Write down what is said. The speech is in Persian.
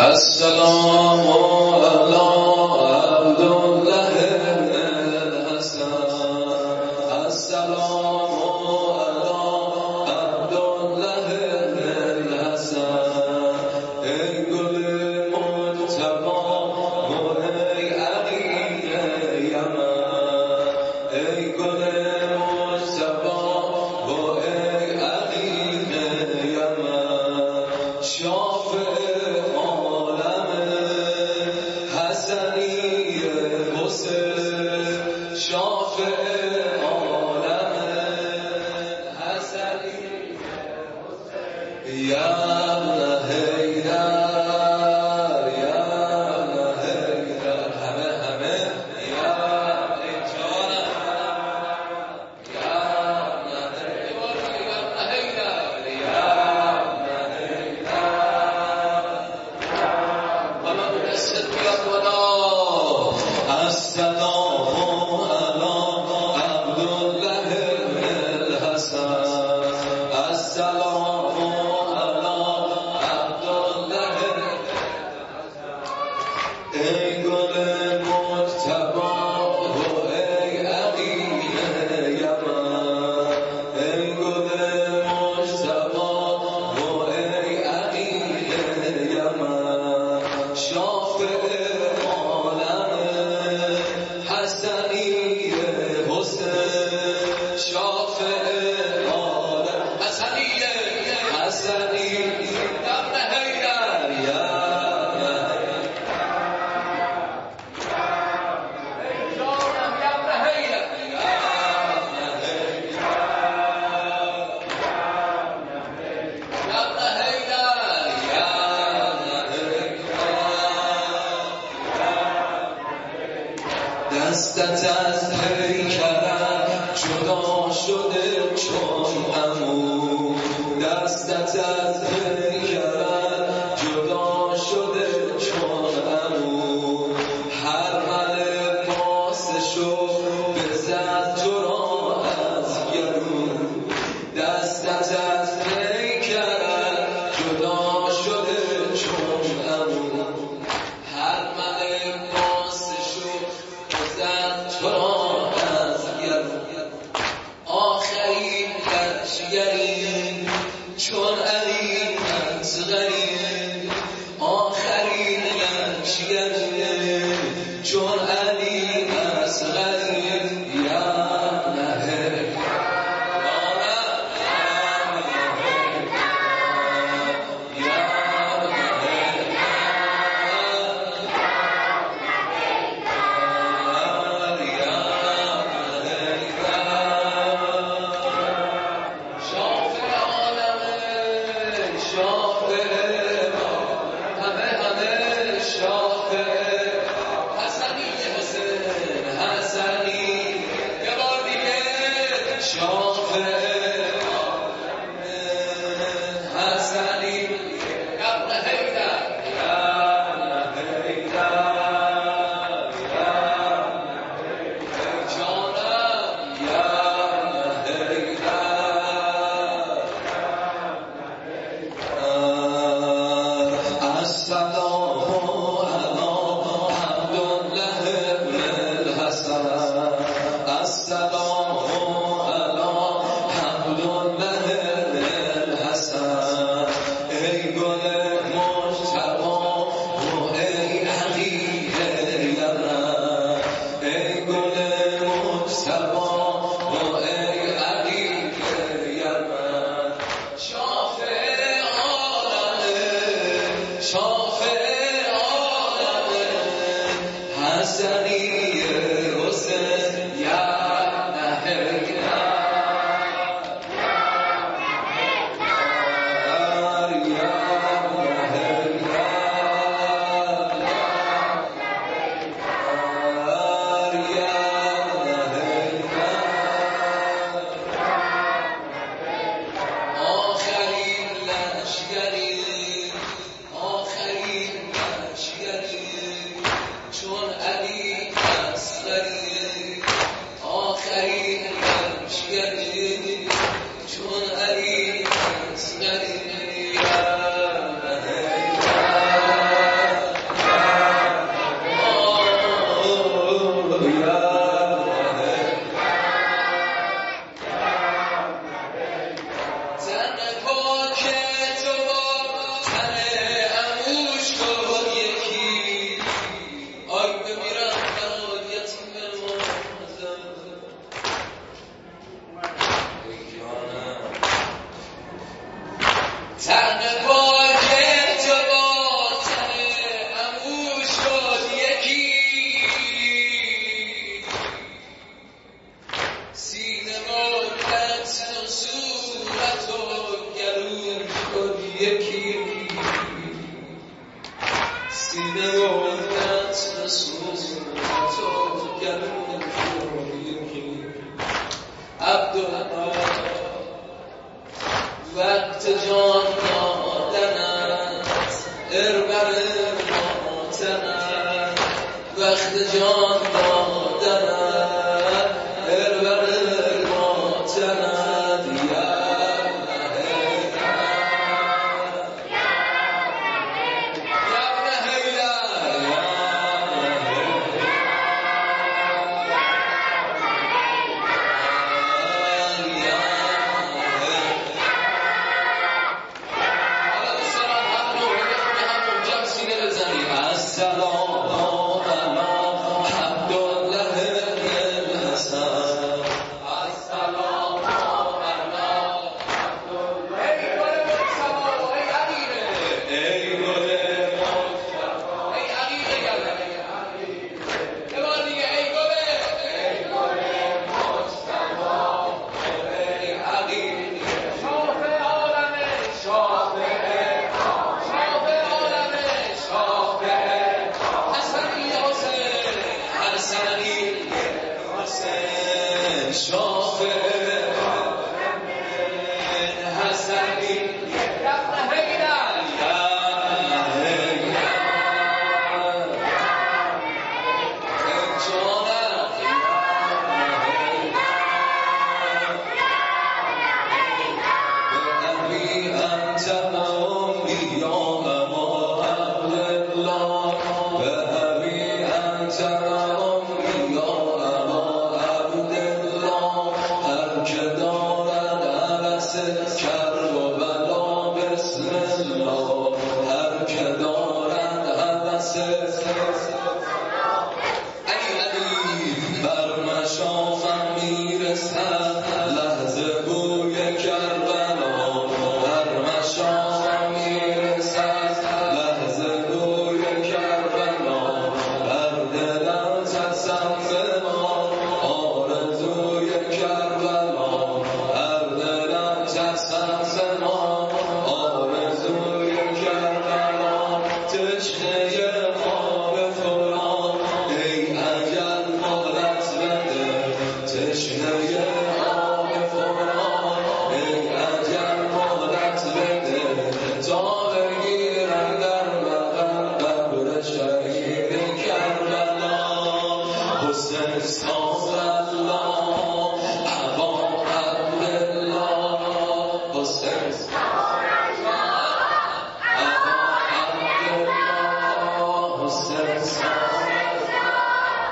السلام علی عبدالله الحسن السلام علی عبدالله الحسن ای گل مجتبی و ای عقیل یمن ای گل مجتبی و ای عقیل یمن شافع شافع عالم حسنی یا ابن حیدر یا ابن حیدر همه یا ابن جانم یا ابن حیدر یا ابن حیدر ولا بنسد بیاد ولا السلام ای گل مجتبی و ای عقیل یمن ای گل مجتبی و ای عقیل یمن شافع عالم حسنی حسین شافع عالم حسنی ابن حیدر یا دستت از پیکرم جدا شده چون عمو دستت از پیکرم جدا شده چون عمو هر من ماسشو بزد تو را از گلو دستت از پیکرم جدا شده چون عمو هر من ماسشو تو را از گلو آخرین لشگری چون علی اصغری آخرین لشگری چون علی اصغری یا نهر حسنی حسین یا نهر آخرین لشگری آخرین سینه رویت رسول تو گرون شوری عبدالله وقت جان دادنت اربر ماتنت وقت جان دادنت اربر ماتنت شافع